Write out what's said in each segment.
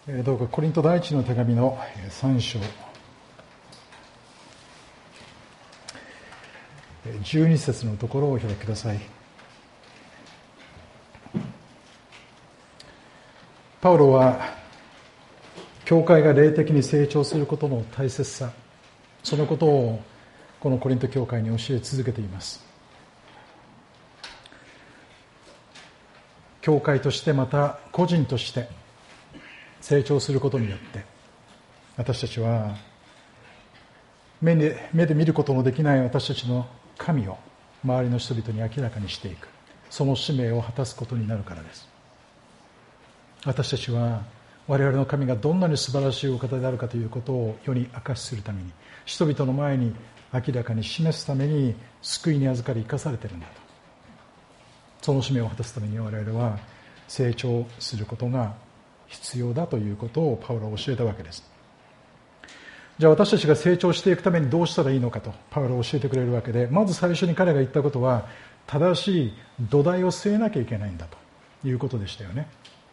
どうかコリント第一の手紙の3章12節のところをお開きください。パウロは教会が霊的に成長することの大切さ、そのことをこのコリント教会に教え続けています。教会としてまた個人として成長することによって私たちは目で見ることのできない私たちの神を周りの人々に明らかにしていく、その使命を果たすことになるからです。私たちは我々の神がどんなに素晴らしいお方であるかということを世に明かしするために、人々の前に明らかに示すために救いに預かり生かされているんだと。その使命を果たすために我々は成長することが必要だということをパウロは教えたわけです。じゃあ私たちが成長していくためにどうしたらいいのかとパウロは教えてくれるわけで、まず最初に彼が言ったことは正しい土台を据えなきゃいけないんだということでしたよね。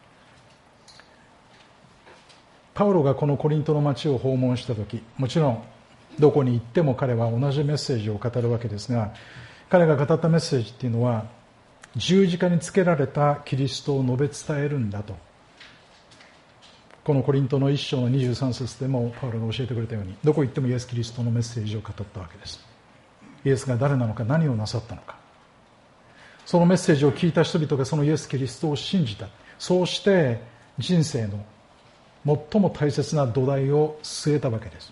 パウロがこのコリントの町を訪問した時、もちろんどこに行っても彼は同じメッセージを語るわけですが、彼が語ったメッセージっていうのは十字架につけられたキリストを述べ伝えるんだと、このコリントの1章の23節でもパウロが教えてくれたように、どこ行ってもイエス・キリストのメッセージを語ったわけです。イエスが誰なのか、何をなさったのか、そのメッセージを聞いた人々がそのイエス・キリストを信じた。そうして人生の最も大切な土台を据えたわけです。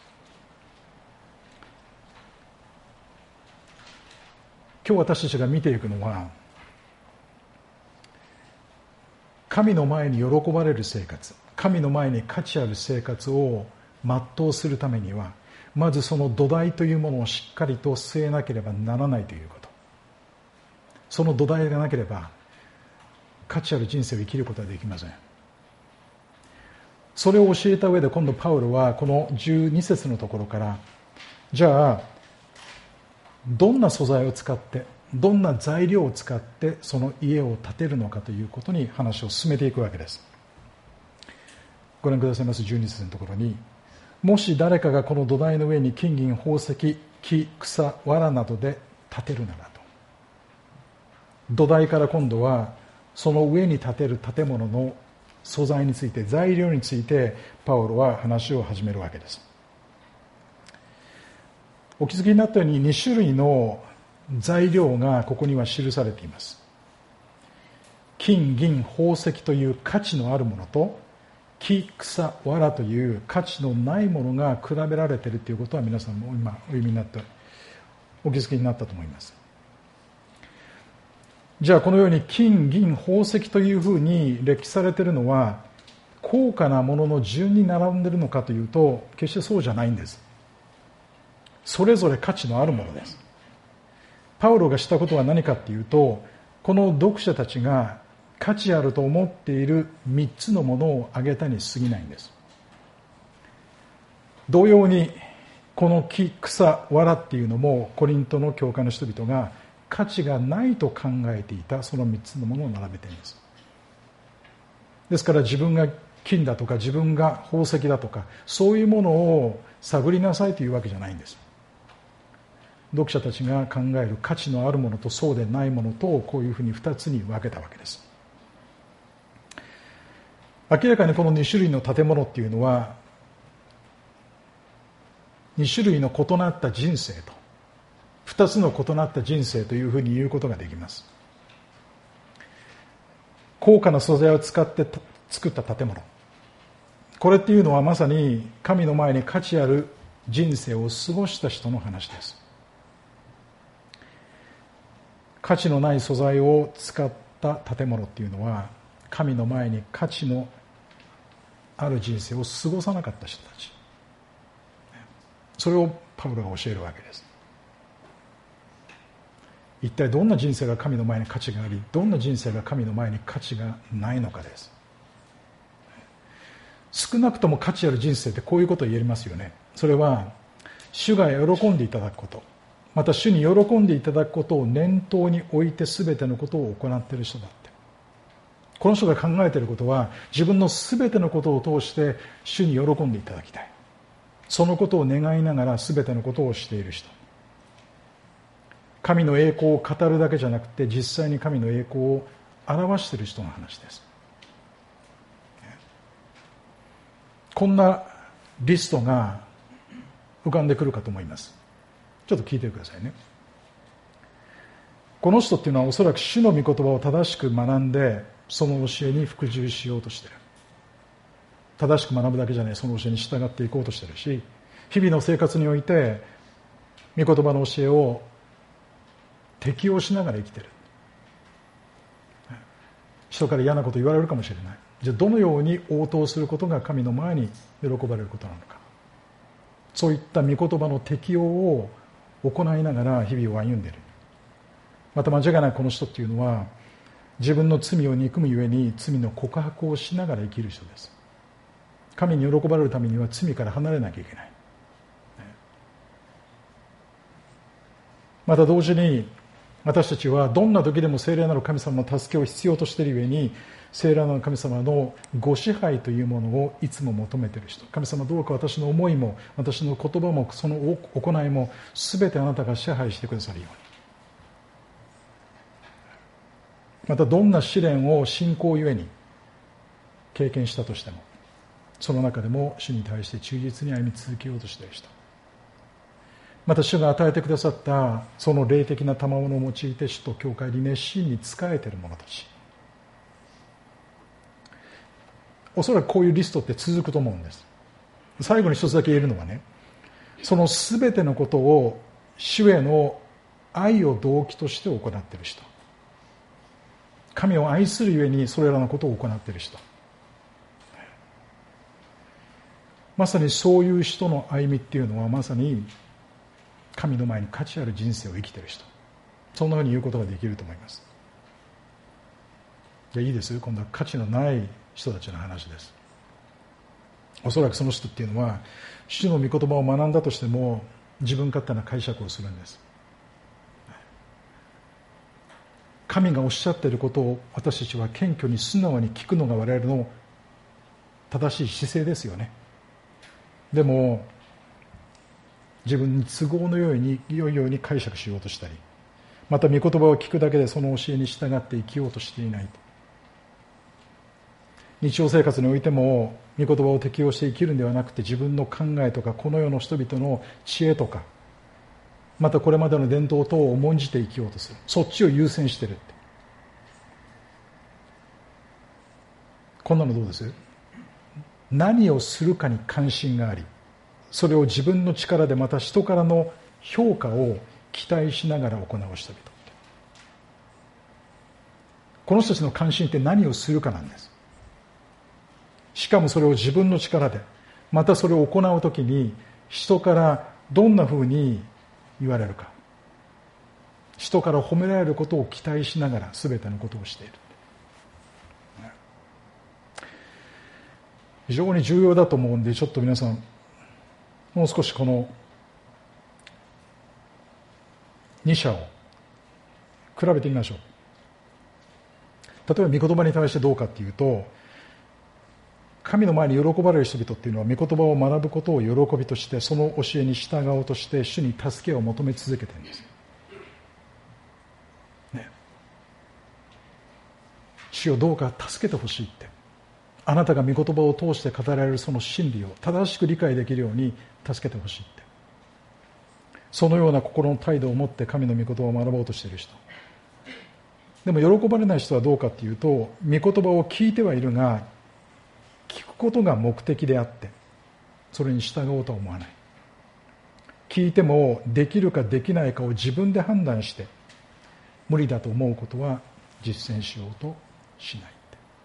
今日私たちが見ていくのは、神の前に喜ばれる生活、神の前に価値ある生活を全うするためには、まずその土台というものをしっかりと据えなければならないということ。その土台がなければ価値ある人生を生きることはできません。それを教えた上で今度パウロはこの12節のところから、じゃあどんな素材を使ってどんな材料を使ってその家を建てるのかということに話を進めていくわけです。ご覧くださいます12節のところに、もし誰かがこの土台の上に金銀宝石木草藁などで建てるならと。土台から今度はその上に建てる建物の素材について、材料についてパウロは話を始めるわけです。お気づきになったように2種類の材料がここには記されています。金銀宝石という価値のあるものと、木草藁という価値のないものが比べられているということは皆さんも今お読みになってお気づきになったと思います。じゃあこのように金銀宝石というふうに列記されているのは高価なものの順に並んでいるのかというと、決してそうじゃないんです。それぞれ価値のあるものです。パウロがしたことは何かというと、この読者たちが価値あると思っている3つのものを挙げたに過ぎないんです。同様にこの木草藁っていうのもコリントの教会の人々が価値がないと考えていたその3つのものを並べています。ですから自分が金だとか自分が宝石だとかそういうものを探りなさいというわけじゃないんです。読者たちが考える価値のあるものとそうでないものとこういうふうに2つに分けたわけです。明らかにこの2種類の建物っていうのは2種類の異なった人生と2つの異なった人生というふうに言うことができます。高価な素材を使って作った建物、これっていうのはまさに神の前に価値ある人生を過ごした人の話です。価値のない素材を使った建物っていうのは神の前に価値のある人生を過ごさなかった人たち、それをパウロが教えるわけです。一体どんな人生が神の前に価値があり、どんな人生が神の前に価値がないのかです。少なくとも価値ある人生ってこういうことを言えますよね。それは主が喜んでいただくこと、また主に喜んでいただくことを念頭に置いて全てのことを行っている人だって、 この人が考えていることは、自分のすべてのことを通して主に喜んでいただきたい、そのことを願いながらすべてのことをしている人、神の栄光を語るだけじゃなくて実際に神の栄光を表している人の話です。こんなリストが浮かんでくるかと思います。ちょっと聞いてくださいね。この人っていうのはおそらく主の御言葉を正しく学んで、その教えに服従しようとしている。正しく学ぶだけじゃない、その教えに従っていこうとしているし、日々の生活において御言葉の教えを適応しながら生きている。人から嫌なこと言われるかもしれない。じゃあどのように応答することが神の前に喜ばれることなのか、そういった御言葉の適応を行いながら日々を歩んでいる。また間違いないこの人っていうのは、自分の罪を憎むゆえに罪の告白をしながら生きる人です。神に喜ばれるためには罪から離れなきゃいけない。また同時に私たちはどんな時でも聖霊なる神様の助けを必要としているゆえに、聖霊なる神様のご支配というものをいつも求めている人。神様どうか私の思いも私の言葉もその行いも全てあなたが支配してくださるように。またどんな試練を信仰ゆえに経験したとしても、その中でも主に対して忠実に歩み続けようとしている人。また主が与えてくださったその霊的な賜物を用いて主と教会に熱心に仕えている者たち。おそらくこういうリストって続くと思うんです。最後に一つだけ言えるのはね、その全てのことを主への愛を動機として行っている人、神を愛するゆえにそれらのことを行っている人、まさにそういう人の歩みっていうのは、まさに神の前に価値ある人生を生きている人、そんなふうに言うことができると思います。じゃあいいです。今度は価値のない人たちの話です。おそらくその人っていうのは、主の御言葉を学んだとしても自分勝手な解釈をするんです。神がおっしゃっていることを私たちは謙虚に素直に聞くのが我々の正しい姿勢ですよね。でも自分に都合の良いように解釈しようとしたり、また御言葉を聞くだけでその教えに従って生きようとしていないと。日常生活においても御言葉を適用して生きるんではなくて、自分の考えとかこの世の人々の知恵とか、またこれまでの伝統等を重んじて生きようとする。そっちを優先してるって。こんなのどうです？何をするかに関心があり、それを自分の力でまた人からの評価を期待しながら行う人々。この人たちの関心って何をするかなんです。しかもそれを自分の力で、またそれを行うときに人からどんなふうに言われるか、人から褒められることを期待しながら全てのことをしている。非常に重要だと思うんで、ちょっと皆さんもう少しこの2者を比べてみましょう。例えば御言葉に対してどうかっていうと、神の前に喜ばれる人々っていうのは御言葉を学ぶことを喜びとして、その教えに従おうとして主に助けを求め続けているんです、ね、主よどうか助けてほしいって、あなたが御言葉を通して語られるその真理を正しく理解できるように助けてほしいって、そのような心の態度を持って神の御言葉を学ぼうとしている人。でも喜ばれない人はどうかっていうと、御言葉を聞いてはいるが聞くことが目的であってそれに従おうとは思わない。聞いてもできるかできないかを自分で判断して無理だと思うことは実践しようとしない。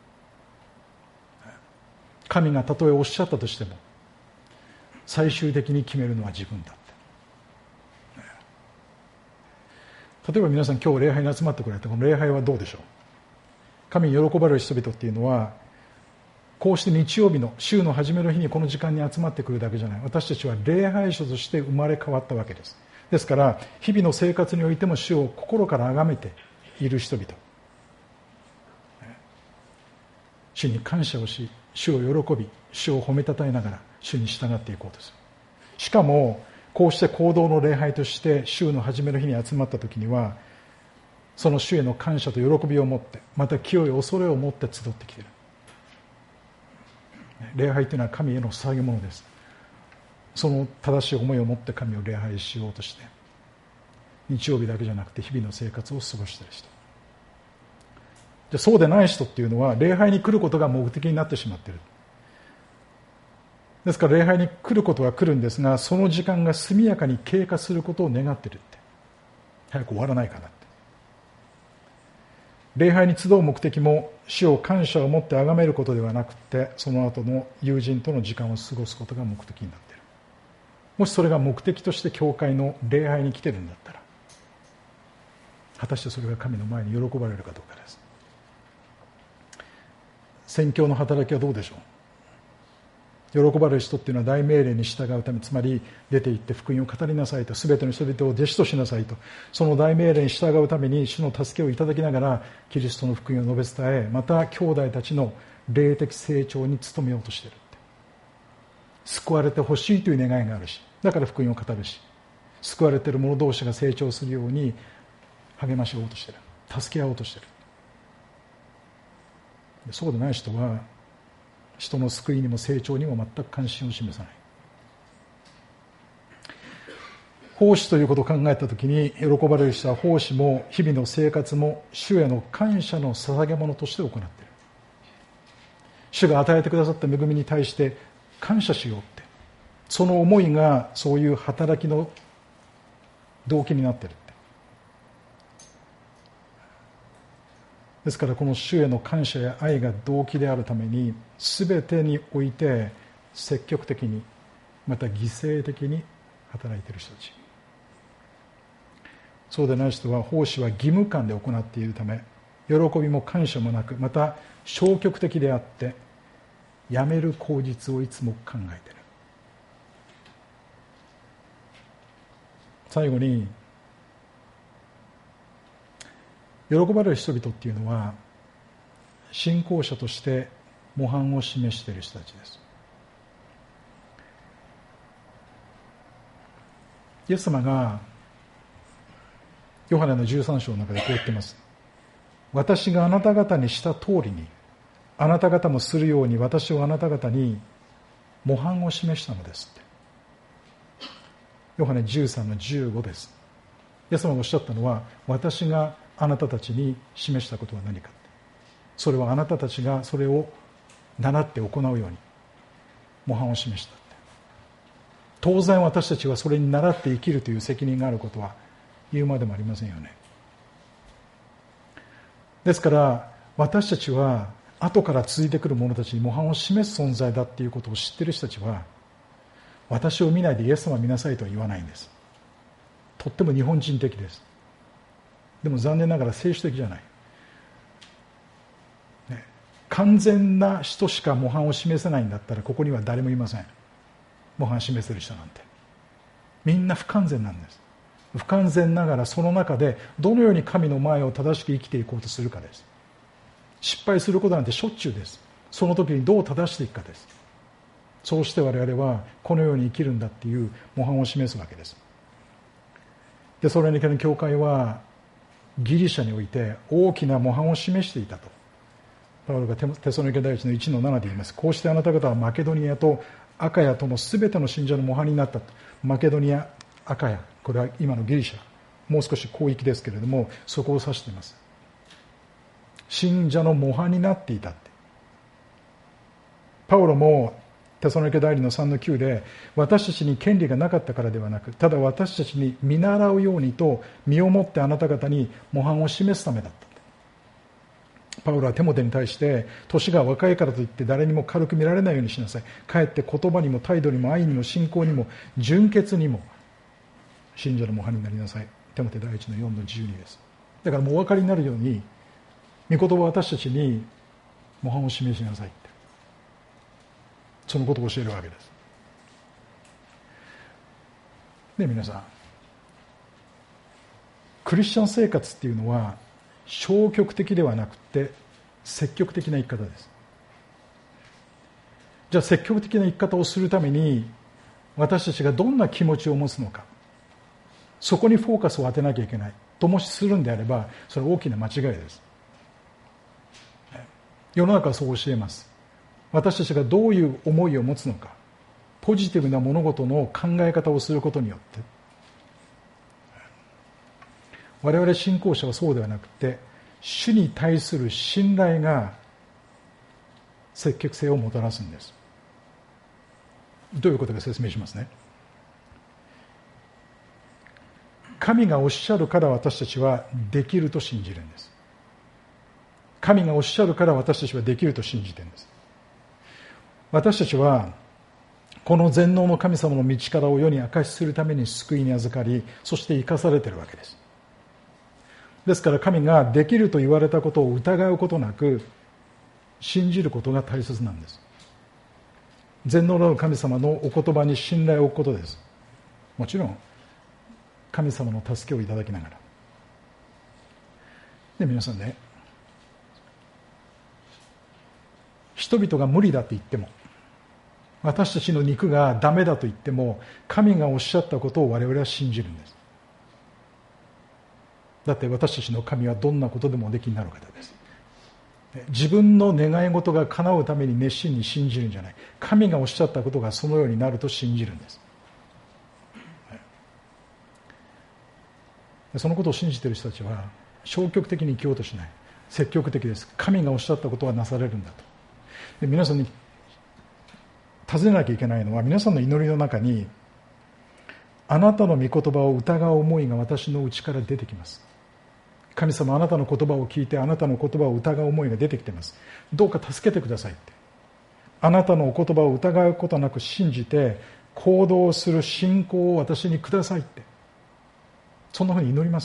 神がたとえおっしゃったとしても最終的に決めるのは自分だって。例えば皆さん今日礼拝に集まってくれて、この礼拝はどうでしょう。神に喜ばれる人々っていうのはこうして日曜日の週の初めの日にこの時間に集まってくるだけじゃない。私たちは礼拝者として生まれ変わったわけです。ですから日々の生活においても主を心から崇めている人々、 主に感謝をし、主を喜び、主を褒めたたえながら主に従っていこうとする。しかもこうして行動の礼拝として週の初めの日に集まった時には、その主への感謝と喜びを持って、また清い恐れを持って集ってきている。礼拝というのは神への捧げ物です。その正しい思いを持って神を礼拝しようとして、日曜日だけじゃなくて日々の生活を過ごしている人、じゃそうでない人っていうのは礼拝に来ることが目的になってしまっている。ですから礼拝に来ることは来るんですが、その時間が速やかに経過することを願っているって、早く終わらないかなって。礼拝に集う目的も主を感謝を持って崇めることではなくて、その後の友人との時間を過ごすことが目的になっている。もしそれが目的として教会の礼拝に来ているんだったら、果たしてそれが神の前に喜ばれるかどうかです。宣教の働きはどうでしょう。喜ばれる人っていうのは大命令に従うため、つまり出て行って福音を語りなさいと、全ての人々を弟子としなさいと、その大命令に従うために主の助けをいただきながらキリストの福音を述べ伝え、また兄弟たちの霊的成長に努めようとしているって。救われてほしいという願いがあるし、だから福音を語るし、救われている者同士が成長するように励まし合おうとしている、助け合おうとしている。そうでない人は人の救いにも成長にも全く関心を示さない。奉仕ということを考えたときに、喜ばれる人は奉仕も日々の生活も主への感謝の捧げ物として行っている。主が与えてくださった恵みに対して感謝しようって、その思いがそういう働きの動機になっている。ですからこの主への感謝や愛が動機であるために、全てにおいて積極的に、また犠牲的に働いている人たち。そうでない人は奉仕は義務感で行っているため、喜びも感謝もなく、また消極的であってやめる口実をいつも考えている。最後に、喜ばれる人々っていうのは信仰者として模範を示している人たちです。イエス様がヨハネの13章の中でこう言っています。私があなた方にした通りにあなた方もするように、私はあなた方に模範を示したのですって。ヨハネ13の15です。イエス様がおっしゃったのは、私があなたたちに示したことは何か。それはあなたたちがそれを習って行うように模範を示した。当然私たちはそれに倣って生きるという責任があることは言うまでもありませんよね。ですから私たちは後から続いてくる者たちに模範を示す存在だっていうことを知っている人たちは、私を見ないでイエス様を見なさいとは言わないんです。とっても日本人的です。でも残念ながら聖書的じゃない、ね、完全な人しか模範を示せないんだったらここには誰もいません。模範を示せる人なんてみんな不完全なんです。不完全ながらその中でどのように神の前を正しく生きていこうとするかです。失敗することなんてしょっちゅうです。その時にどう正していくかです。そうして我々はこのように生きるんだっていう模範を示すわけです。でそれに教会はギリシャにおいて大きな模範を示していたとパウロがテソロニケ第一の 1の7で言います。こうしてあなた方はマケドニアとアカヤとのすべての信者の模範になったと。マケドニア、アカヤ、これは今のギリシャ、もう少し広域ですけれどもそこを指しています。信者の模範になっていたって。パウロもテソロニケ第2の3の9で、私たちに権利がなかったからではなく、ただ私たちに見習うようにと身をもってあなた方に模範を示すためだった。パウロはテモテに対して、年が若いからといって誰にも軽く見られないようにしなさい。かえって言葉にも態度にも愛にも信仰にも純潔にも信者の模範になりなさい。テモテ第1の4の12です。だからもうお分かりになるように、御言葉は私たちに模範を示しなさいって、そのことを教えるわけです。ね、皆さん、クリスチャン生活っていうのは消極的ではなくて積極的な生き方です。 じゃあ積極的な生き方をするために私たちがどんな気持ちを持つのか、そこにフォーカスを当てなきゃいけないともしするんであれば、それは大きな間違いです。世の中はそう教えます。私たちがどういう思いを持つのか、ポジティブな物事の考え方をすることによって、我々信仰者はそうではなくて、主に対する信頼が積極性をもたらすんです。どういうことか説明しますね。神がおっしゃるから私たちはできると信じるんです。神がおっしゃるから私たちはできると信じているんです。私たちはこの全能の神様の道からを世に明かしするために救いに預かり、そして生かされているわけです。ですから神ができると言われたことを疑うことなく信じることが大切なんです。全能なる神様のお言葉に信頼を置くことです。もちろん神様の助けをいただきながら。で、皆さんね、人々が無理だと言っても、私たちの肉がダメだと言っても、神がおっしゃったことを我々は信じるんです。だって私たちの神はどんなことでもおできになる方です。自分の願い事が叶うために熱心に信じるんじゃない。神がおっしゃったことがそのようになると信じるんです。そのことを信じている人たちは消極的に生きようとしない。積極的です。神がおっしゃったことはなされるんだと。で、皆さんに尋ねなきゃいけないのは、皆さんの祈りの中にあなたの御言葉を疑う思いが私の内から出てきます。神様、あなたの言葉を聞いてあなたの言葉を疑う思いが出てきています。どうか助けてくださいって。あなたのお言葉を疑うことなく信じて行動する信仰を私にくださいって、そんなふうに祈ります？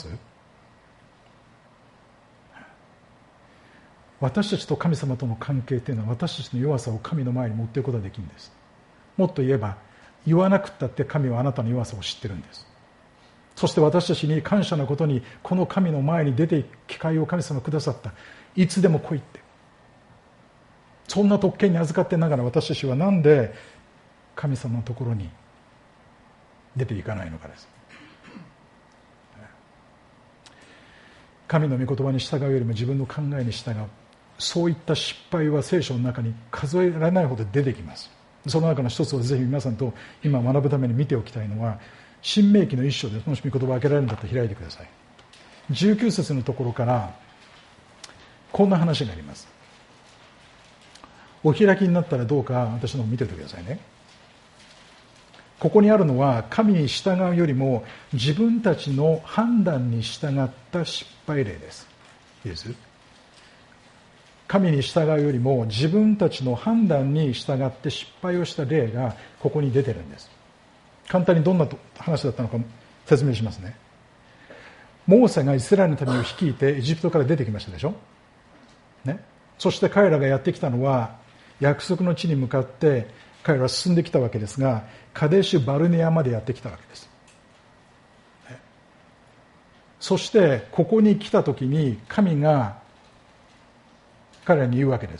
私たちと神様との関係というのは、私たちの弱さを神の前に持っていくことができるんです。もっと言えば、言わなくったって神はあなたの弱さを知ってるんです。そして私たちに感謝のことに、この神の前に出ていく機会を神様くださった。いつでも来いって、そんな特権に預かってながら、私たちはなんで神様のところに出ていかないのかです。神の御言葉に従うよりも自分の考えに従う、そういった失敗は聖書の中に数えられないほど出てきます。その中の一つをぜひ皆さんと今学ぶために見ておきたいのは、新明記の一章です。もし御言葉を開けられるんだったら開いてください。19節のところからこんな話があります。お開きになったらどうか私の方を見ておいてくださいね。ここにあるのは、神に従うよりも自分たちの判断に従った失敗例です。いいです？神に従うよりも自分たちの判断に従って失敗をした例がここに出てるんです。簡単にどんな話だったのか説明しますね。モーセがイスラエルの民を率いてエジプトから出てきましたでしょ、ね、そして彼らがやってきたのは約束の地に向かって彼らは進んできたわけですが、カデシュバルネアまでやってきたわけです。そしてここに来た時に神が彼らに言うわけです。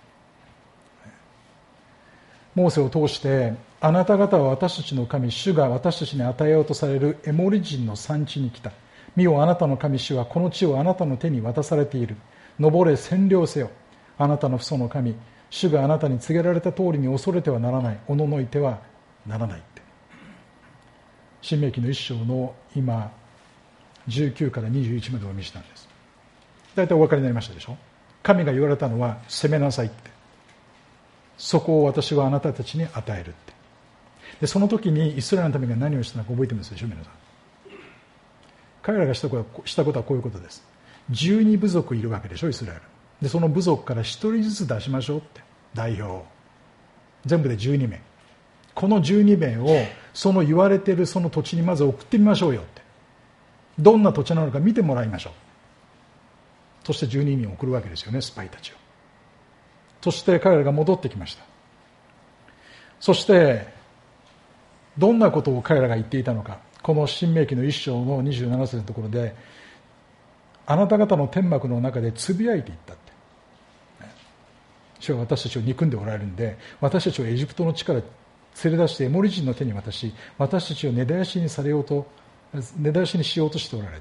モーセを通して、あなた方は私たちの神主が私たちに与えようとされるエモリ人の産地に来た。見よ、あなたの神主はこの地をあなたの手に渡されている。登れ、占領せよ。あなたの父祖の神主があなたに告げられた通りに恐れてはならない、おののいてはならないって。新明記の一章の今19から21までお読みしたんです。大体お分かりになりましたでしょ。神が言われたのは攻めなさいって、そこを私はあなたたちに与えるって。でその時にイスラエルの民が何をしたのか覚えてますでしょ皆さん。彼らがしたことはこういうことです。12部族いるわけでしょイスラエルで、その部族から1人ずつ出しましょうって、代表を全部で12名、この12名をその言われているその土地にまず送ってみましょうよって、どんな土地なのか見てもらいましょう。そして12人を送るわけですよね、スパイたちを。そして彼らが戻ってきました。そしてどんなことを彼らが言っていたのか、この新明記の1章の27節のところで、あなた方の天幕の中でつぶやいていったって。 主は私たちを憎んでおられるんで、私たちをエジプトの地から連れ出してエモリ人の手に渡し、私たちを根絶やしにしようとしておられる。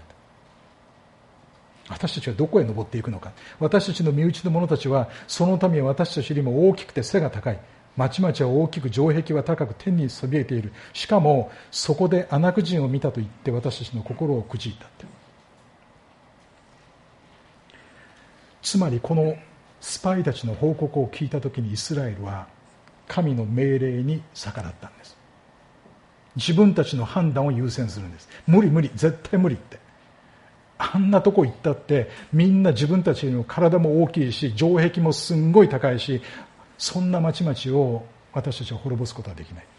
私たちはどこへ登っていくのか。私たちの身内の者たちは、その民は私たちよりも大きくて背が高い。町々は大きく、城壁は高く、天にそびえている。しかもそこでアナク人を見たと言って私たちの心をくじいたって。つまりこのスパイたちの報告を聞いたときに、イスラエルは神の命令に逆らったんです。自分たちの判断を優先するんです。無理絶対無理って。あんなとこ行ったってみんな自分たちの体も大きいし、城壁もすんごい高いし、そんな町々を私たちは滅ぼすことはできないって。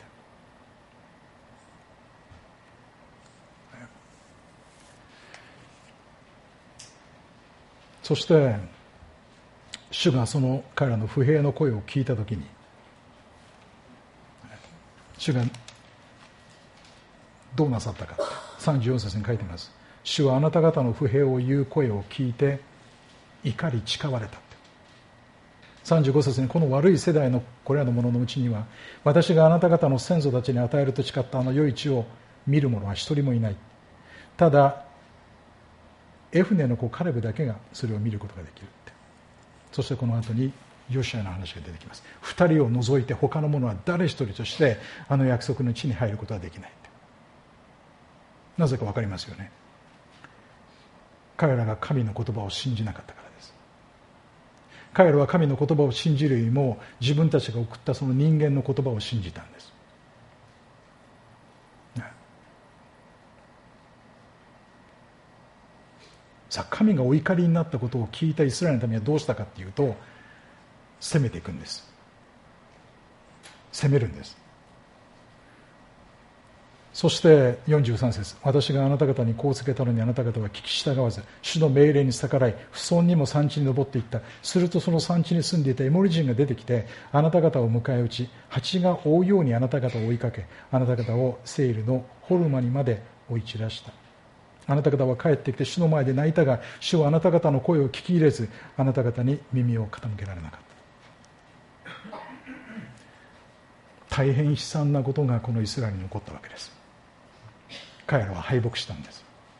そして主がその彼らの不平の声を聞いたときに、主がどうなさったか、34節に書いています。主はあなた方の不平を言う声を聞いて怒り誓われた。35節に、この悪い世代のこれらの者のうちには、私があなた方の先祖たちに与えると誓ったあの良い地を見る者は一人もいない。ただエフネの子カレブだけがそれを見ることができるって。そしてこの後にヨシュアの話が出てきます。二人を除いて他の者は誰一人としてあの約束の地に入ることはできないって。なぜか分かりますよね。彼らが神の言葉を信じなかったからです。彼らは神の言葉を信じるよりも自分たちが送ったその人間の言葉を信じたんです。さあ、神がお怒りになったことを聞いたイスラエルの民はどうしたかっていうと、攻めていくんです。攻めるんです。そして43節、私があなた方にこう告げたのにあなた方は聞き従わず、主の命令に逆らい、不遜にも産地に登っていった。するとその産地に住んでいたエモリ人が出てきて、あなた方を迎え撃ち、蜂が追うようにあなた方を追いかけ、あなた方をセイルのホルマにまで追い散らした。あなた方は帰ってきて主の前で泣いたが、主はあなた方の声を聞き入れず、あなた方に耳を傾けられなかった。大変悲惨なことがこのイスラエルに起こったわけです。彼らは敗北したんです。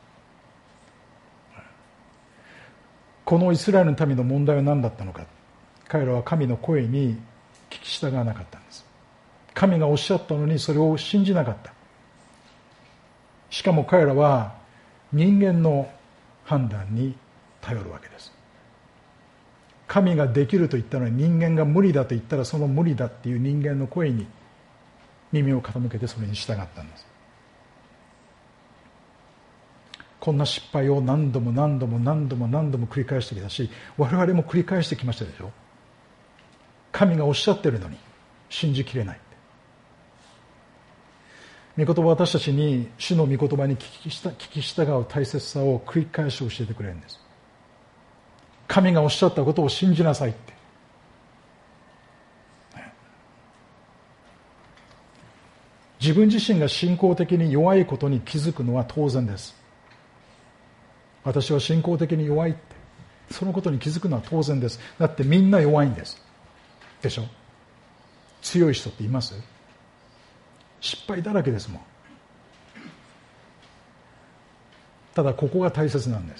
このイスラエルの民の問題は何だったのか。彼らは神の声に聞き従わなかったんです。神がおっしゃったのにそれを信じなかった。しかも彼らは人間の判断に頼るわけです。神ができると言ったのに人間が無理だと言ったら、その無理だっていう人間の声に耳を傾けてそれに従ったんです。こんな失敗を何度も繰り返してきたし、我々も繰り返してきましたでしょ。神がおっしゃってるのに信じきれない。御言葉は私たちに主の御言葉に聞き従う大切さを繰り返し教えてくれるんです。神がおっしゃったことを信じなさいって。自分自身が信仰的に弱いことに気づくのは当然です。私は信仰的に弱いって、そのことに気づくのは当然です。だってみんな弱いんですでしょ。強い人っています？失敗だらけですもん。ただここが大切なんです。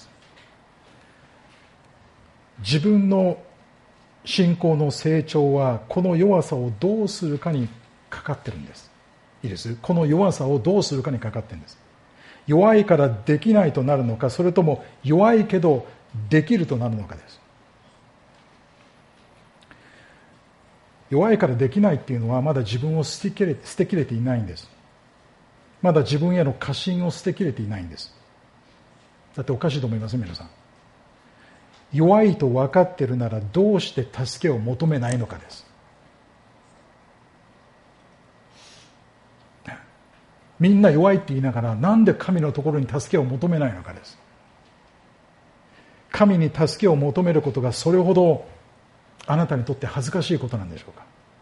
自分の信仰の成長はこの弱さをどうするかにかかってるんです。いいです。この弱さをどうするかにかかってるんです。弱いからできないとなるのか、それとも弱いけどできるとなるのかです。弱いからできないっていうのはまだ自分を捨てきれていないんです。まだ自分への過信を捨てきれていないんです。だっておかしいと思います皆さん。弱いと分かってるならどうして助けを求めないのかです。みんな弱いって言いながら、なんで神のところに助けを求めないのかです。神に助けを求めることがそれほどあなたにとって恥ずかしいことなんでしょう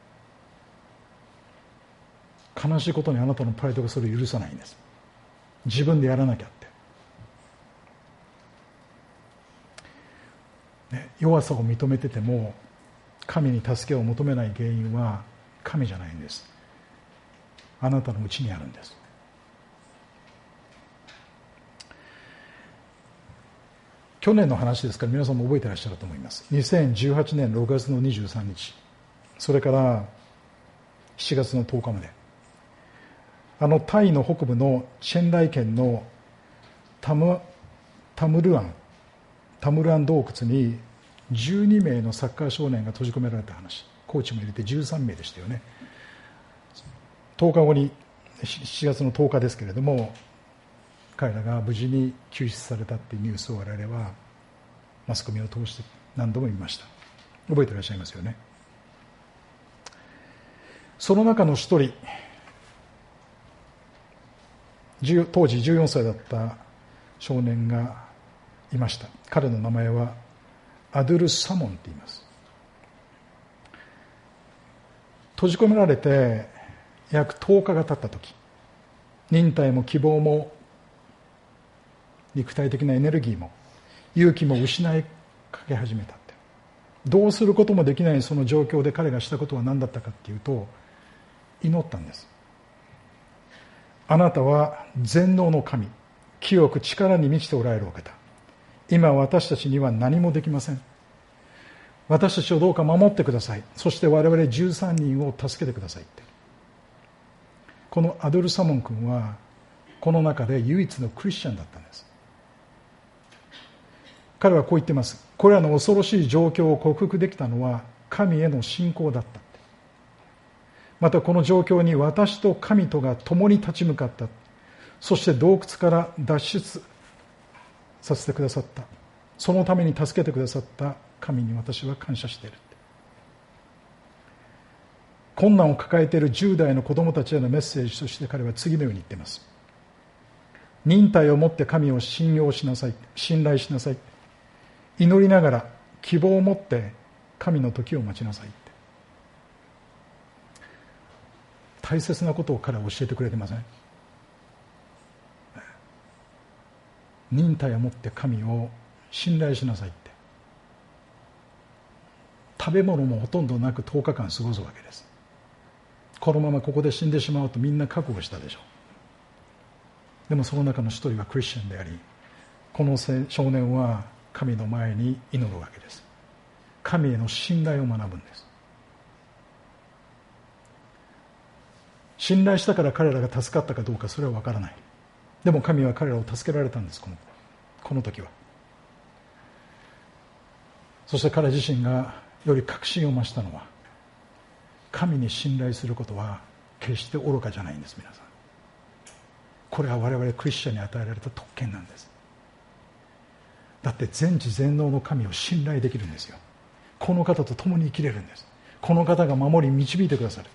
か。悲しいことにあなたのプライドがそれを許さないんです。自分でやらなきゃって、ね、弱さを認めてても神に助けを求めない原因は神じゃないんです。あなたのうちにあるんです。去年の話ですから皆さんも覚えていらっしゃると思います。2018年6月の23日、それから7月の10日まで、タイの北部のチェンライ県のタムルアン洞窟に12名のサッカー少年が閉じ込められた話、コーチも入れて13名でしたよね。10日後に7月の10日ですけれども、彼らが無事に救出されたっていうニュースを我々はマスコミを通して何度も見ました。覚えていらっしゃいますよね。その中の一人、当時14歳だった少年がいました。彼の名前はアドゥル・サモンと言います。閉じ込められて約10日が経った時、忍耐も希望も肉体的なエネルギーも勇気も失いかけ始めたって。どうすることもできないその状況で彼がしたことは何だったかっていうと、祈ったんです。あなたは全能の神、清く力に満ちておられるお方、今私たちには何もできません。私たちをどうか守ってください。そして我々13人を助けてくださいって。このアドゥル・サモン君はこの中で唯一のクリスチャンだったんです。彼はこう言ってます。これらの恐ろしい状況を克服できたのは神への信仰だった。またこの状況に私と神とが共に立ち向かった。そして洞窟から脱出させてくださった。そのために助けてくださった神に私は感謝している。困難を抱えている10代の子供たちへのメッセージとして彼は次のように言っています。忍耐を持って神を信用しなさい、信頼しなさい、祈りながら希望を持って神の時を待ちなさいって。大切なことを彼は教えてくれてません？忍耐を持って神を信頼しなさいって。食べ物もほとんどなく10日間過ごすわけです。このままここで死んでしまうとみんな覚悟したでしょう。でもその中の一人はクリスチャンであり、この少年は神の前に祈るわけです。神への信頼を学ぶんです。信頼したから彼らが助かったかどうかそれは分からない。でも神は彼らを助けられたんです。この時は。そして彼自身がより確信を増したのは、神に信頼することは決して愚かじゃないんです。皆さん、これは我々クリスチャンに与えられた特権なんです。だって全知全能の神を信頼できるんですよ。この方と共に生きれるんです。この方が守り導いてくださるって。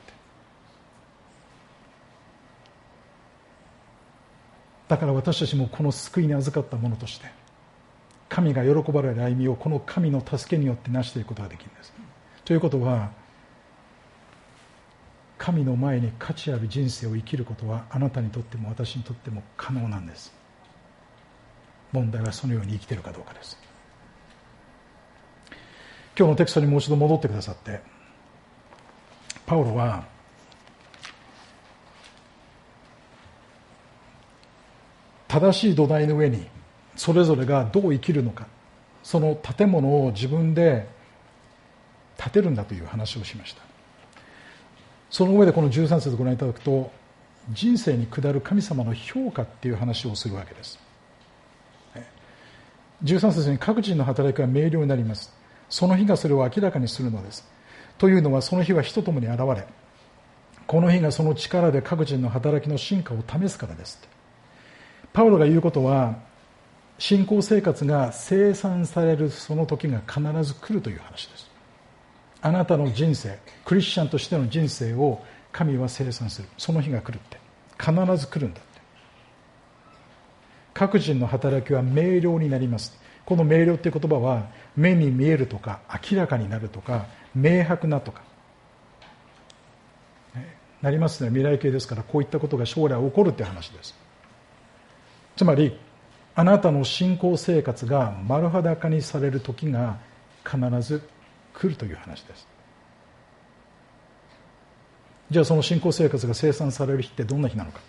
だから私たちもこの救いに預かったものとして、神が喜ばれる歩みをこの神の助けによって成していくことができるんです。ということは、神の前に価値ある人生を生きることはあなたにとっても私にとっても可能なんです。問題はそのように生きているかどうかです。今日のテクストにもう一度戻ってくださって、パウロは正しい土台の上にそれぞれがどう生きるのか、その建物を自分で建てるんだという話をしました。その上でこの13節をご覧いただくと、人生に下る神様の評価っていう話をするわけです。13節に各人の働きは明瞭になります。その日がそれを明らかにするのです。というのはその日は火とともに現れ、この日がその力で各人の働きの真価を試すからです。パウロが言うことは、信仰生活が清算されるその時が必ず来るという話です。あなたの人生、クリスチャンとしての人生を神は清算する。その日が来るって。必ず来るんだって。各人の働きは明瞭になります。この明瞭っていう言葉は、目に見えるとか明らかになるとか明白なとかなりますね。未来形ですから、こういったことが将来起こるって話です。つまりあなたの信仰生活が丸裸にされる時が必ず来るという話です。 じゃあその信仰生活が清算される日ってどんな日なのかって、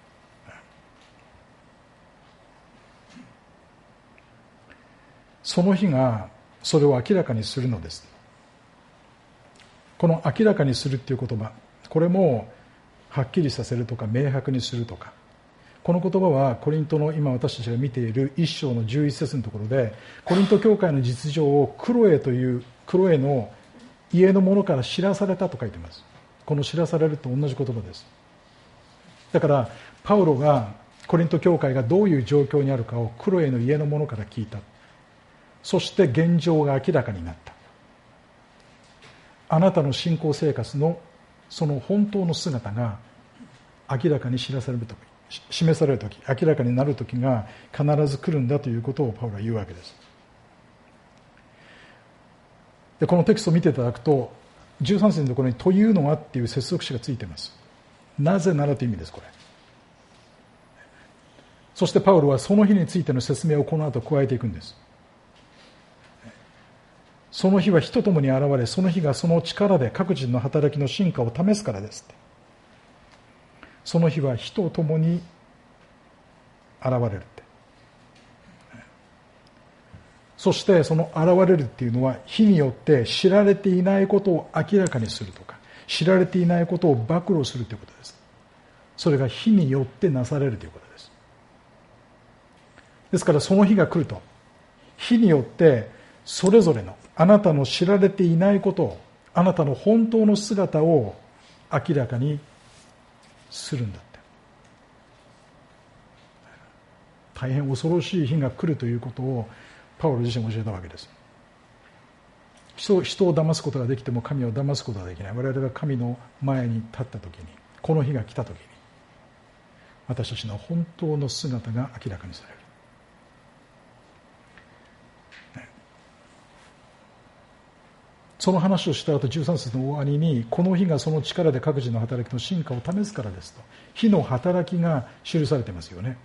その日がそれを明らかにするのです。この明らかにするっていう言葉、これもはっきりさせるとか明白にするとか、この言葉はコリントの今私たちが見ている1章の11節のところで、コリント教会の実情をクロエというクロエの家の者から知らされたと書いています。この知らされると同じ言葉です。だからパウロがコリント教会がどういう状況にあるかをクロエの家の者から聞いた。そして現状が明らかになった。あなたの信仰生活のその本当の姿が明らかに知らされるとき、示されるとき、明らかになるときが必ず来るんだということをパウロは言うわけです。でこのテキストを見ていただくと、13節のところにというのはっていう接続詞がついています。なぜならという意味です、これ。そしてパウロはその日についての説明をこの後加えていくんです。その日は火とともに現れ、その日がその力で各人の働きの真価を試すからですって。その日は火とともに現れるって。そしてその現れるっていうのは、火によって知られていないことを明らかにするとか、知られていないことを暴露するということです。それが火によってなされるということです。ですからその日が来ると、火によってそれぞれのあなたの知られていないことを、あなたの本当の姿を明らかにするんだって。大変恐ろしい日が来るということをパウロ自身が教えたわけです。人を騙すことができても神を騙すことができない。我々が神の前に立った時に、この日が来た時に、私たちの本当の姿が明らかにされる。その話をした後、13節の終わりに、この日がその力で各自の働きの真価を試すからですと、火の働きが記されていますよね。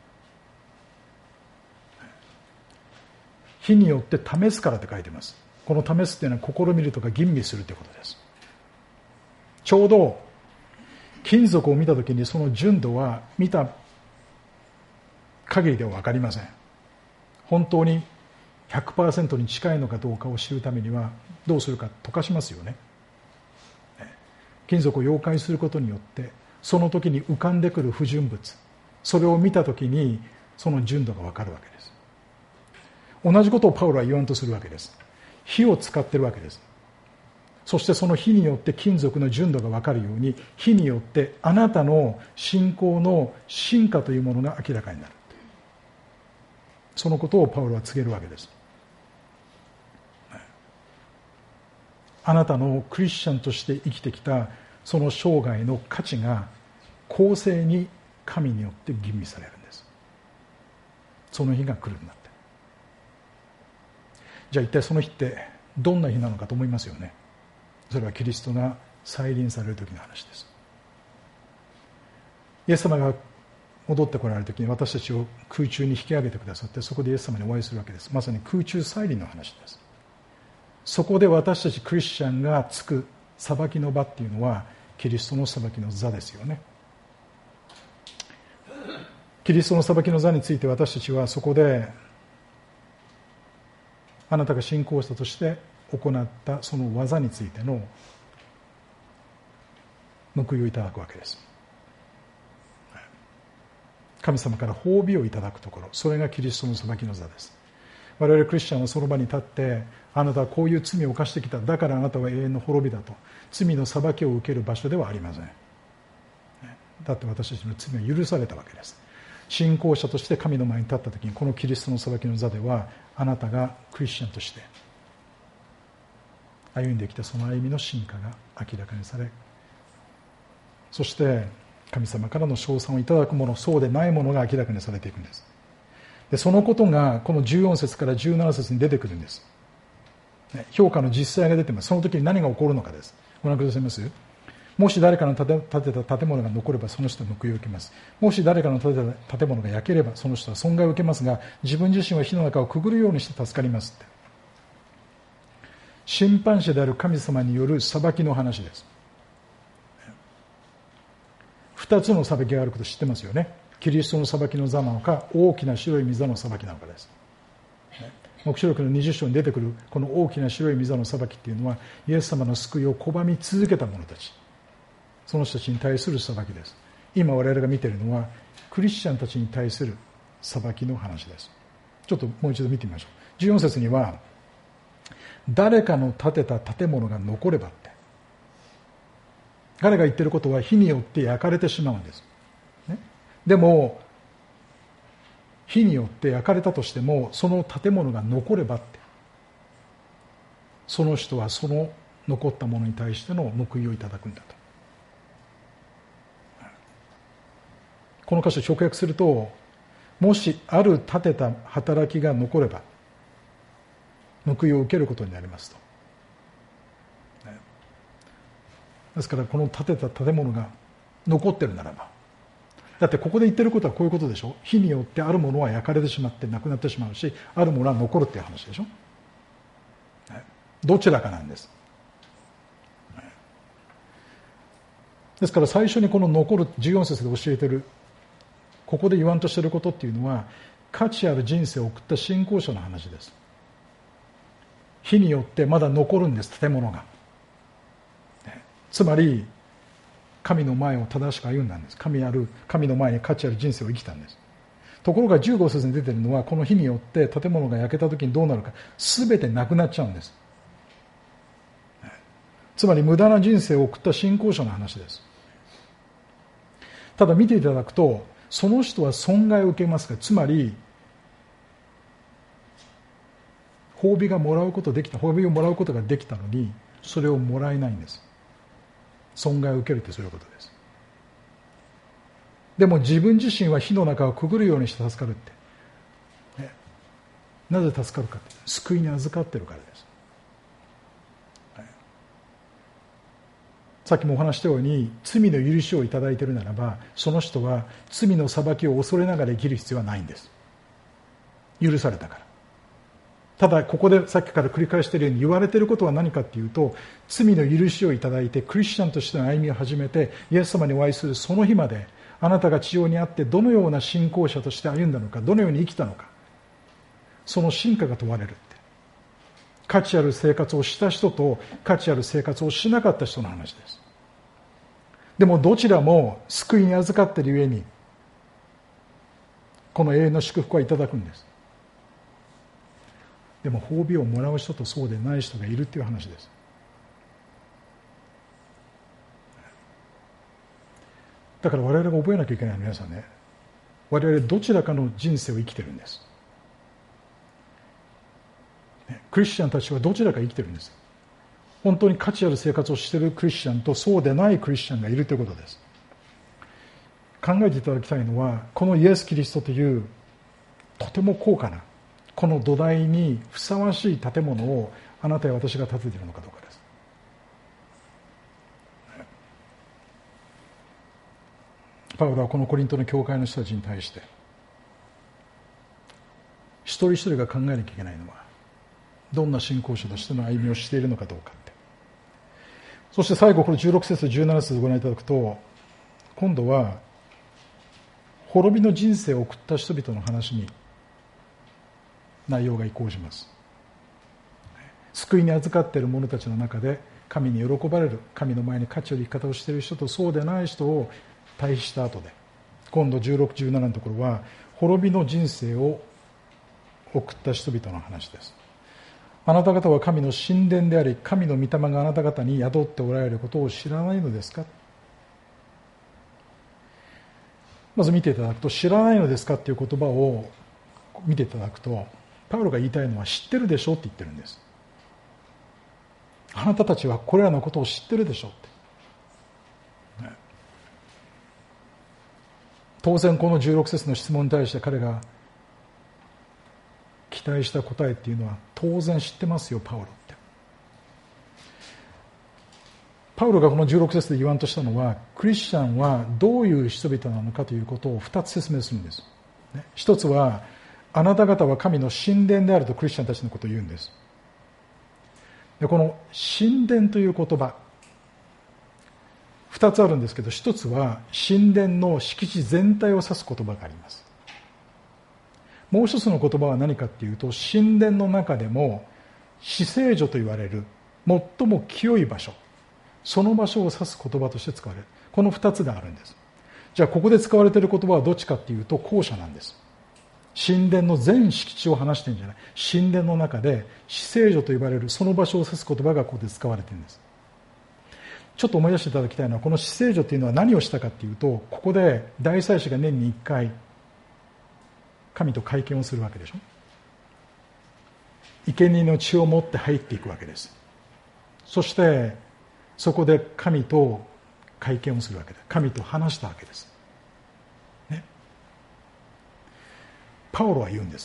火によって試すからって書いています。この試すっていうのは試みるとか吟味するということです。ちょうど金属を見たときにその純度は見た限りでは分かりません。本当に 100% に近いのかどうかを知るためにはどうするか、溶かしますよね。金属を溶解することによってその時に浮かんでくる不純物、それを見た時にその純度が分かるわけです。同じことをパウロは言わんとするわけです。火を使っているわけです。そしてその火によって金属の純度が分かるように、火によってあなたの信仰の真価というものが明らかになる。そのことをパウロは告げるわけです。あなたのクリスチャンとして生きてきたその生涯の価値が公正に神によって吟味されるんです。その日が来るんだって。じゃあ一体その日ってどんな日なのかと思いますよね。それはキリストが再臨される時の話です。イエス様が戻ってこられる時に私たちを空中に引き上げてくださって、そこでイエス様にお会いするわけです。まさに空中再臨の話です。そこで私たちクリスチャンがつく裁きの場っていうのはキリストの裁きの座ですよね。キリストの裁きの座について私たちはそこであなたが信仰者として行ったその技についての報いをいただくわけです。神様から褒美をいただくところ、それがキリストの裁きの座です。我々クリスチャンはその場に立って、あなたはこういう罪を犯してきた、だからあなたは永遠の滅びだと、罪の裁きを受ける場所ではありません。だって私たちの罪は許されたわけです。信仰者として神の前に立った時に、このキリストの裁きの座ではあなたがクリスチャンとして歩んできたその歩みの真価が明らかにされ、そして神様からの称賛をいただくもの、そうでないものが明らかにされていくんです。でそのことがこの14節から17節に出てくるんです。評価の実際が出てます。その時に何が起こるのかです。ご覧くださいます。もし誰かの建てた建物が残ればその人は報いを受けます。もし誰かの建てた建物が焼ければその人は損害を受けますが、自分自身は火の中をくぐるようにして助かりますって。審判者である神様による裁きの話です。 2つの裁きがあることを知ってますよね。キリストの裁きの座なのか、大きな白い御座の裁きなのかです。黙示録の20章に出てくるこの大きな白い御座の裁きっていうのは、イエス様の救いを拒み続けた者たち、その人たちに対する裁きです。今我々が見ているのはクリスチャンたちに対する裁きの話です。ちょっともう一度見てみましょう。14節には、誰かの建てた建物が残ればって、彼が言っていることは火によって焼かれてしまうんです、ね、でも火によって焼かれたとしても、その建物が残ればって、その人はその残ったものに対しての報いをいただくんだと。この箇所を直訳すると、もしある立てた働きが残れば報いを受けることになりますと。ですからこの建てた建物が残ってるならば、だってここで言ってることはこういうことでしょ。火によってあるものは焼かれてしまってなくなってしまうし、あるものは残るっていう話でしょ。どちらかなんです。ですから最初にこの残る14節で教えている、ここで言わんとしていることっていうのは、価値ある人生を送った信仰者の話です。火によってまだ残るんです、建物が。つまり神の前を正しく歩んだんです。神の前に価値ある人生を生きたんです。ところが15節に出ているのは、この火によって建物が焼けた時にどうなるか、全てなくなっちゃうんです。つまり無駄な人生を送った信仰者の話です。ただ見ていただくと、その人は損害を受けますが、つまり褒美をもらうことができたのに、それをもらえないんです。損害を受けるってそういうことです。でも自分自身は火の中をくぐるようにして助かるって、ね、なぜ助かるかって、救いに預かってるからです。さっきもお話したように、罪の許しをいただいているならば、その人は罪の裁きを恐れながら生きる必要はないんです。許されたから。ただここでさっきから繰り返しているように言われていることは何かっていうと、罪の許しをいただいてクリスチャンとしての歩みを始めてイエス様にお会いするその日まで、あなたが地上にあってどのような信仰者として歩んだのか、どのように生きたのか、その真価が問われるって。価値ある生活をした人と価値ある生活をしなかった人の話です。でもどちらも救いに預かっているゆえに、この永遠の祝福はいただくんです。でも褒美をもらう人とそうでない人がいるっていう話です。だから我々が覚えなきゃいけないのは、皆さんね、我々どちらかの人生を生きてるんです。クリスチャンたちはどちらか生きてるんです。本当に価値ある生活をしているクリスチャンとそうでないクリスチャンがいるということです。考えていただきたいのは、このイエス・キリストというとても高価なこの土台にふさわしい建物をあなたや私が建てているのかどうかです。パウロはこのコリントの教会の人たちに対して、一人一人が考えなきゃいけないのは、どんな信仰者としての歩みをしているのかどうかって。そして最後この16節17節をご覧いただくと、今度は滅びの人生を送った人々の話に内容が移行します。救いに預かっている者たちの中で神に喜ばれる、神の前に価値ある生き方をしている人とそうでない人を対比した後で、今度16、17のところは滅びの人生を送った人々の話です。あなた方は神の神殿であり、神の御霊があなた方に宿っておられることを知らないのですか。まず見ていただくと、知らないのですかっていう言葉を見ていただくと、パウロが言いたいのは、知ってるでしょって言ってるんです。あなたたちはこれらのことを知ってるでしょって、当然この16節の質問に対して彼が期待した答えっていうのは、当然知ってますよパウロって。パウロがこの16節で言わんとしたのは、クリスチャンはどういう人々なのかということを2つ説明するんです。一つは、あなた方は神の神殿であるとクリスチャンたちのことを言うんです。でこの神殿という言葉、 2つあるんですけど、1つは神殿の敷地全体を指す言葉があります。もう一つの言葉は何かっていうと、神殿の中でも至聖所と言われる最も清い場所、その場所を指す言葉として使われる。この2つがあるんです。じゃあここで使われている言葉はどっちかっていうと後者なんです。神殿の全敷地を話してるんじゃない、神殿の中で至聖所と呼ばれるその場所を指す言葉がここで使われているんです。ちょっと思い出していただきたいのは、この至聖所というのは何をしたかっていうと、ここで大祭司が年に1回神と会見をするわけでしょ。生贄の血を持って入っていくわけです。そしてそこで神と会見をするわけです。神と話したわけです、ね、パウロは言うんです。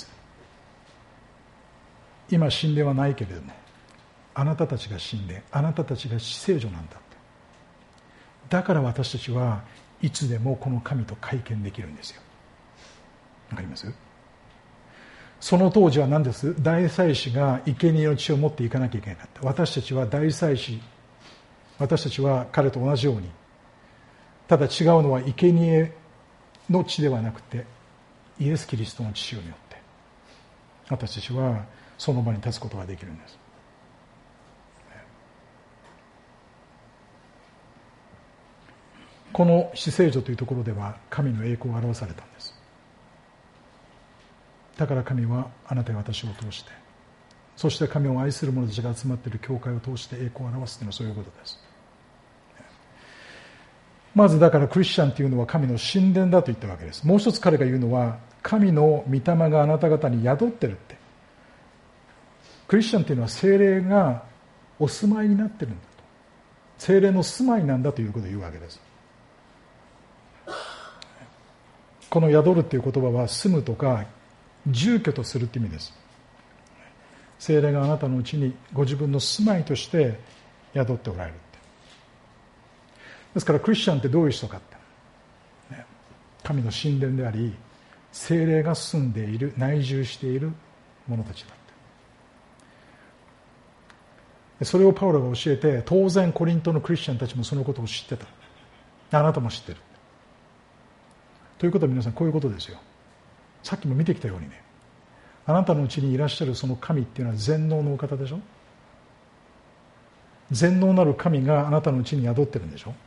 今神殿はないけれども、あなたたちが神殿、あなたたちが至聖所なんだって。だから私たちはいつでもこの神と会見できるんですよ。わかります？その当時は何です？大祭司が生贄の血を持っていかなきゃいけなかった。私たちは大祭司、私たちは彼と同じように、ただ違うのは生贄の血ではなくてイエス・キリストの血によって私たちはその場に立つことができるんです。この至聖所というところでは神の栄光が表されたんです。だから神はあなたや私を通して、そして神を愛する者たちが集まっている教会を通して栄光を表すというのはそういうことです。まずだからクリスチャンというのは神の神殿だと言ったわけです。もう一つ彼が言うのは、神の御霊があなた方に宿ってるって。クリスチャンというのは聖霊がお住まいになってるんだと、聖霊の住まいなんだということを言うわけです。この宿るという言葉は住むとか住居とするという意味です。聖霊があなたのうちにご自分の住まいとして宿っておられるって。ですからクリスチャンってどういう人かって、ね、神の神殿であり聖霊が住んでいる、内住している者たちだって。それをパウロが教えて、当然コリントのクリスチャンたちもそのことを知ってた。あなたも知ってるということは、皆さんこういうことですよ。さっきも見てきたようにね、あなたのうちにいらっしゃるその神っていうのは全能のお方でしょ。全能なる神があなたのうちに宿ってるんでしょ。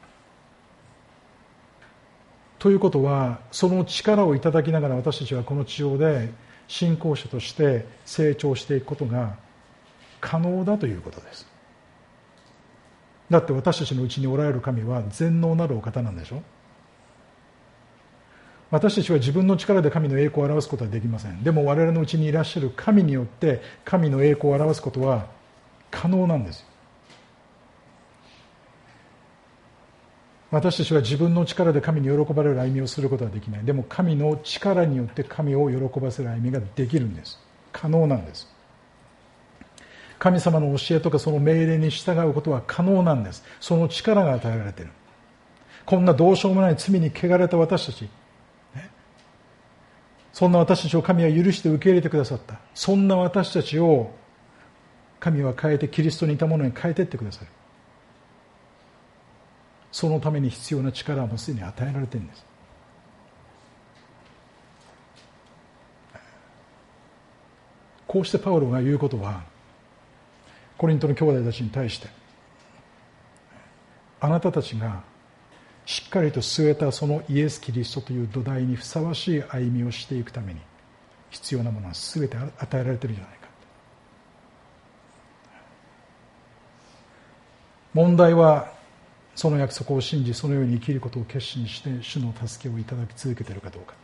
ということは、その力をいただきながら私たちはこの地上で信仰者として成長していくことが可能だということです。だって私たちのうちにおられる神は全能なるお方なんでしょ。私たちは自分の力で神の栄光を表すことはできません。でも我々のうちにいらっしゃる神によって神の栄光を表すことは可能なんですよ。私たちは自分の力で神に喜ばれる歩みをすることはできない。でも神の力によって神を喜ばせる歩みができるんです。可能なんです。神様の教えとかその命令に従うことは可能なんです。その力が与えられている。こんなどうしようもない罪に汚れた私たち、そんな私たちを神は許して受け入れてくださった。そんな私たちを神は変えてキリストにいたものに変えていってくださる。そのために必要な力はもうすでに与えられているんです。こうしてパウロが言うことは、コリントの兄弟たちに対して、あなたたちがしっかりと据えたそのイエス・キリストという土台にふさわしい歩みをしていくために必要なものは全て与えられているんじゃないか。問題はその約束を信じそのように生きることを決心して主の助けをいただき続けているかどうか。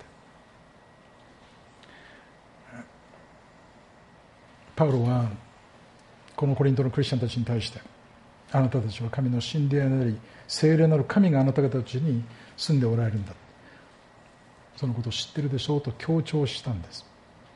パウロはこのコリントのクリスチャンたちに対して、あなたたちは神の神殿なり聖霊なる神があなた方たちに住んでおられるんだ、そのことを知っているでしょうと強調したんです。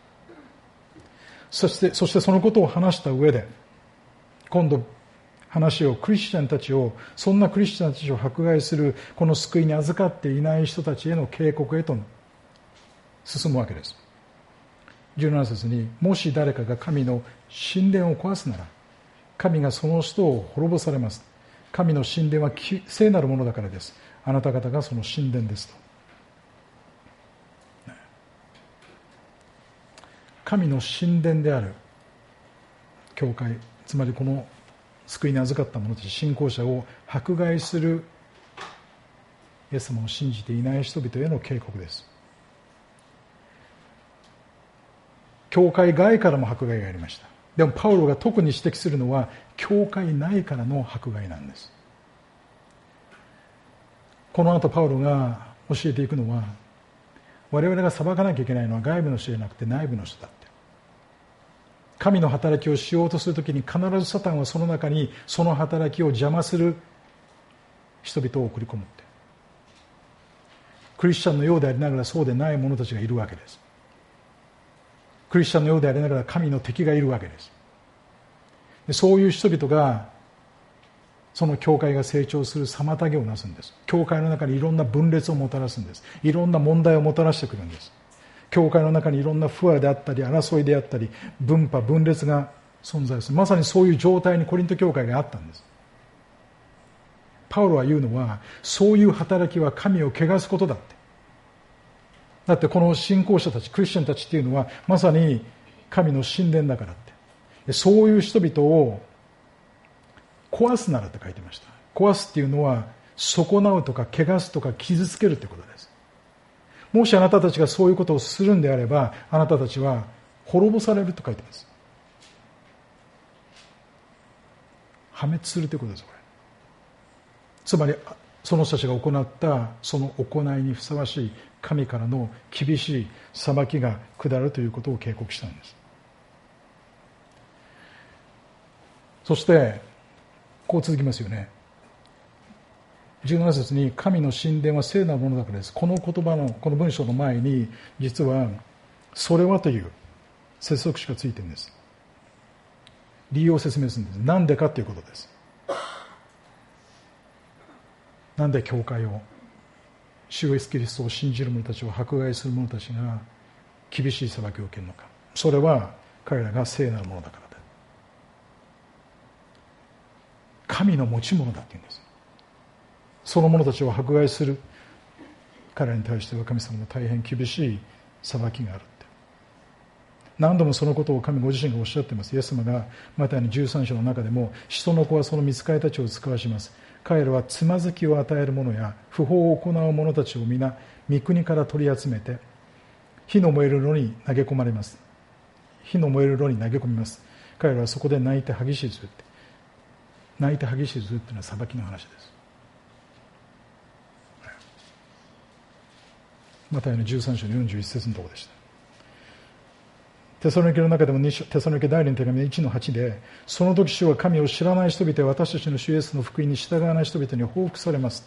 そしてそのことを話した上で、今度話をクリスチャンたちを、そんなクリスチャンたちを迫害するこの救いに預かっていない人たちへの警告へと進むわけです。17節に、もし誰かが神の神殿を壊すなら神がその人を滅ぼされます。 神の神殿は聖なるものだからです。あなた方がその神殿ですと。神の神殿である教会、つまりこの救いに預かった者たち、信仰者を迫害するイエス様を信じていない人々への警告です。教会外からも迫害がありました。でもパウロが特に指摘するのは教会内からの迫害なんです。この後パウロが教えていくのは、我々が裁かなきゃいけないのは外部の人じゃなくて内部の人だって。神の働きをしようとするときに必ずサタンはその中にその働きを邪魔する人々を送り込むって。クリスチャンのようでありながらそうでない者たちがいるわけです。クリスチャンのようでありながら神の敵がいるわけです。でそういう人々がその教会が成長する妨げをなすんです。教会の中にいろんな分裂をもたらすんです。いろんな問題をもたらしてくるんです。教会の中にいろんな不和であったり争いであったり分派分裂が存在する。まさにそういう状態にコリント教会があったんです。パウロは言うのは、そういう働きは神を汚すことだって。だってこの信仰者たち、クリスチャンたちっていうのはまさに神の神殿だからって。そういう人々を壊すならって書いてました。壊すっていうのは損なうとか汚すとか傷つけるってことです。もしあなたたちがそういうことをするんであれば、あなたたちは滅ぼされると書いてます。破滅するということです。これつまりその人たちが行ったその行いにふさわしい神からの厳しい裁きが下るということを警告したんです。そしてこう続きますよね。17節に神の神殿は聖なるものだからです。この言葉のこの文章の前に実はそれはという接続詞がついてるんです。理由を説明するんです。なんでかということです。なんで教会を、主イエスキリストを信じる者たちを迫害する者たちが厳しい裁きを受けるのか。それは彼らが聖なるものだからだ。神の持ち物だって言うんです。その者たちを迫害する彼らに対しては神様の大変厳しい裁きがあるって。何度もそのことを神ご自身がおっしゃっています。イエス様がマタイの13章の中でも、人の子はその御使いたちを使わします。彼らはつまずきを与える者や不法を行う者たちを皆御国から取り集めて火の燃える炉に投げ込まれます。火の燃える炉に投げ込みます。彼らはそこで泣いて歯ぎしりするって。泣いて歯ぎしりするっていうのは裁きの話です。マタイの13章の41節のところでした。テサロニケの中でもテサロニケ第2の手紙の 1-8 で、その時主は神を知らない人々や私たちの主イエスの福音に従わない人々に報復されますって。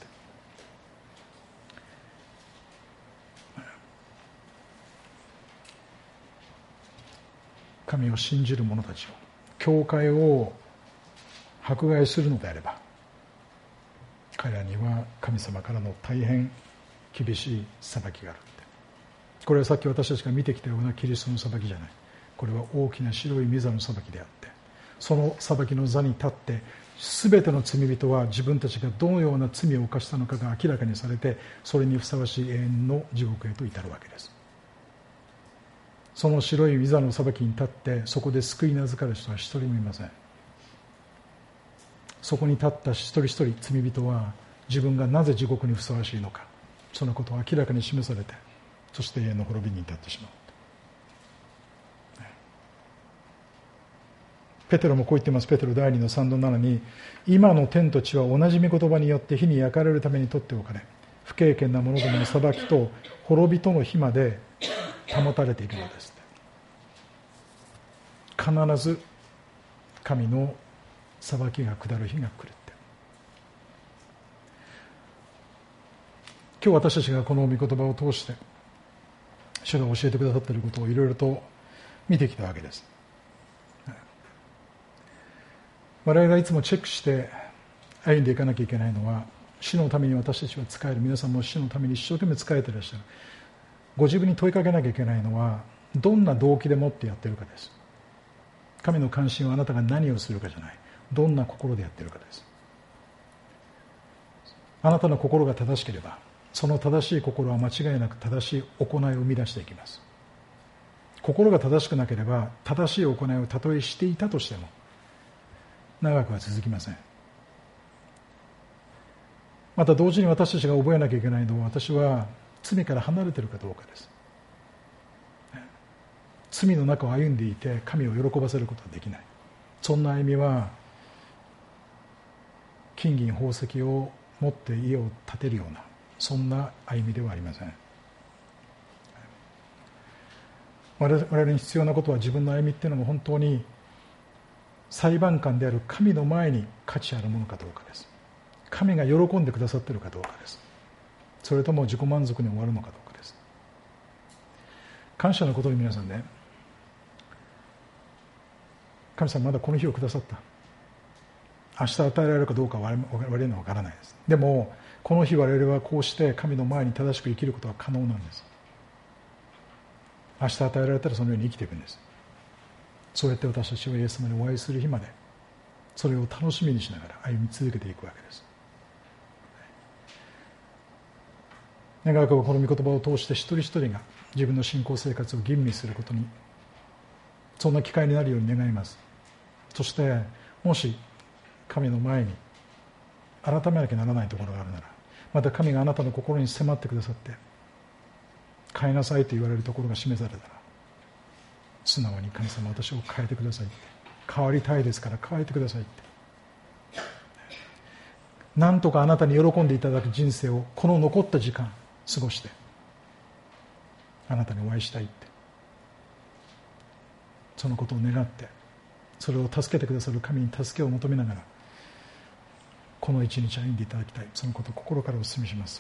神を信じる者たちを、教会を迫害するのであれば、彼らには神様からの大変厳しい裁きがあるって。これはさっき私たちが見てきたようなキリストの裁きじゃない。これは大きな白い御座の裁きであって、その裁きの座に立って全ての罪人は自分たちがどのような罪を犯したのかが明らかにされて、それにふさわしい永遠の地獄へと至るわけです。その白い御座の裁きに立ってそこで救いに預かる人は一人もいません。そこに立った一人一人罪人は自分がなぜ地獄にふさわしいのか、そのことを明らかに示されて、そして永遠の滅びに至ってしまう。ペテロもこう言っています。ペテロ第2の3の7に、今の天と地は同じ御言葉によって火に焼かれるために取っておかれ、不敬虔な者どもの裁きと滅びとの火まで保たれているのです。必ず神の裁きが下る日が来るって。今日私たちがこの御言葉を通して主が教えてくださっていることをいろいろと見てきたわけです。我々がいつもチェックして歩んでいかなきゃいけないのは、主のために私たちは使える、皆さんも主のために一生懸命使えていらっしゃる。ご自分に問いかけなきゃいけないのは、どんな動機でもってやっているかです。神の関心はあなたが何をするかじゃない、どんな心でやっているかです。 あなたの心が正しければ、その正しい心は間違いなく正しい行いを生み出していきます。心が正しくなければ、正しい行いをたとえしていたとしても長くは続きません。また同時に私たちが覚えなきゃいけないのは、私は罪から離れているかどうかです。罪の中を歩んでいて神を喜ばせることはできない。そんな歩みは金銀宝石を持って家を建てるような、そんな歩みではありません。我々に必要なことは、自分の歩みっていうのも本当に裁判官である神の前に価値あるものかどうかです。神が喜んでくださっているかどうかです。それとも自己満足に終わるのかどうかです。感謝のことに皆さんね、神様まだこの日をくださった。明日与えられるかどうかは我々には分からないです。でもこの日我々はこうして神の前に正しく生きることは可能なんです。明日与えられたらそのように生きていくんです。そうやって私たちはイエス様にお会いする日まで、それを楽しみにしながら歩み続けていくわけです。願わくばこの御言葉を通して一人一人が自分の信仰生活を吟味することに、そんな機会になるように願います。そしてもし神の前に改めなきゃならないところがあるなら、また神があなたの心に迫ってくださって変えなさいと言われるところが示されたら、素直に神様私を変えてくださいって、変わりたいですから変えてくださいって、なんとかあなたに喜んでいただく人生をこの残った時間過ごしてあなたにお会いしたいって、そのことを願って、それを助けてくださる神に助けを求めながらこの一日歩んでいただきたい、そのことを心からお勧めします。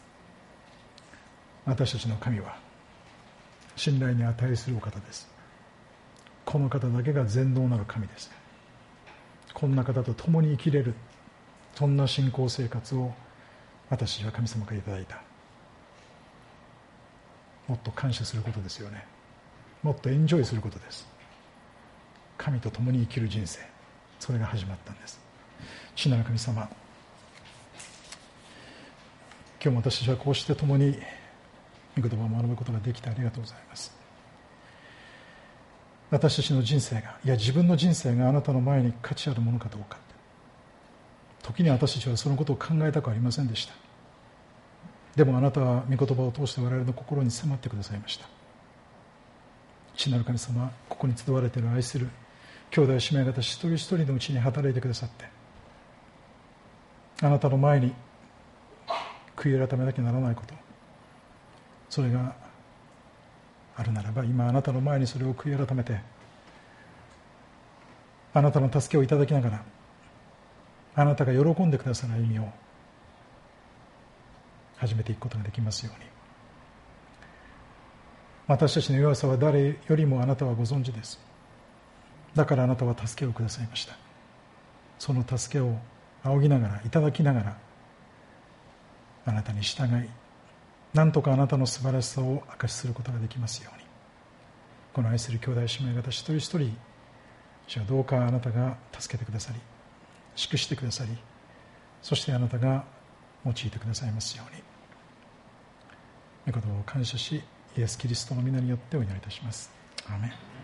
私たちの神は信頼に値するお方です。この方だけが全能なる神です。こんな方と共に生きれる、そんな信仰生活を私たちは神様からいただいた。もっと感謝することですよね。もっとエンジョイすることです。神と共に生きる人生、それが始まったんです。父なる神様、今日も私たちはこうして共に御言葉を学ぶことができてありがとうございます。私たちの人生が、いや自分の人生があなたの前に価値あるものかどうか、時に私たちはそのことを考えたくありませんでした。でもあなたは御言葉を通して我々の心に迫ってくださいました。父なる神様、ここに集われている愛する兄弟姉妹方一人一人のうちに働いてくださって、あなたの前に悔い改めなきゃならないこと、それがあるならば、今あなたの前にそれを悔い改めて、あなたの助けをいただきながら、あなたが喜んでくださる歩みを始めていくことができますように。私たちの弱さは誰よりもあなたはご存知です。だからあなたは助けをくださいました。その助けを仰ぎながら、いただきながら、あなたに従い、なんとかあなたの素晴らしさを証しすることができますように。この愛する兄弟姉妹方一人一人、主はどうかあなたが助けてくださり、祝してくださり、そしてあなたが用いてくださいますように。御言葉を感謝し、イエス・キリストの皆によってお祈りいたします。アーメン。